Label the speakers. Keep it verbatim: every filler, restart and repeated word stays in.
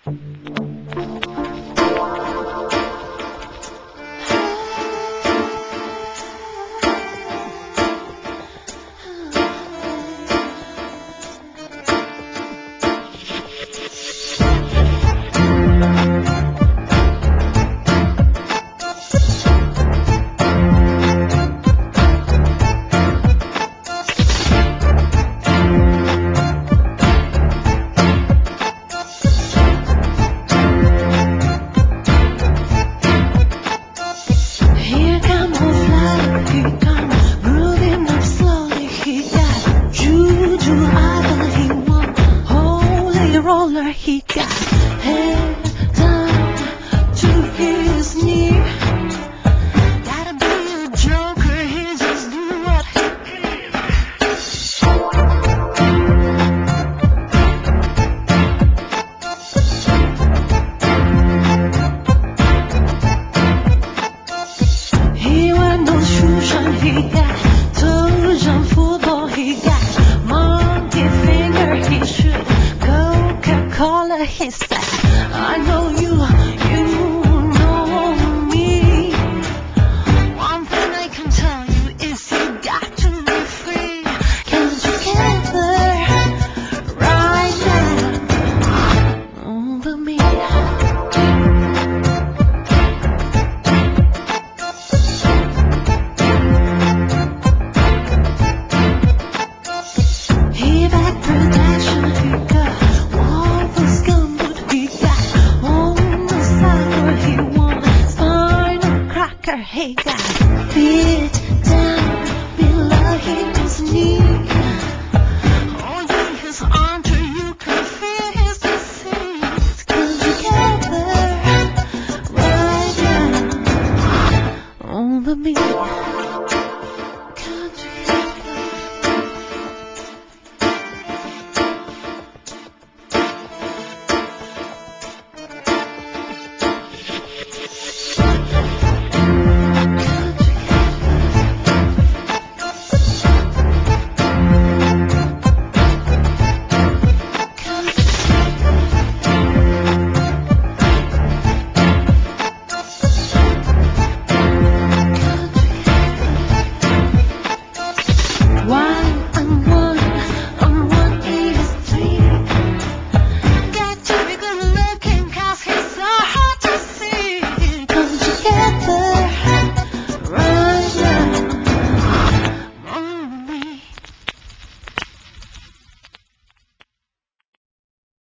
Speaker 1: He got head down to his knee. Gotta be a joker, he just do what he can. He wear no shoes on, he got toes on football, he got monkey finger, he should Coca-Cola, he said.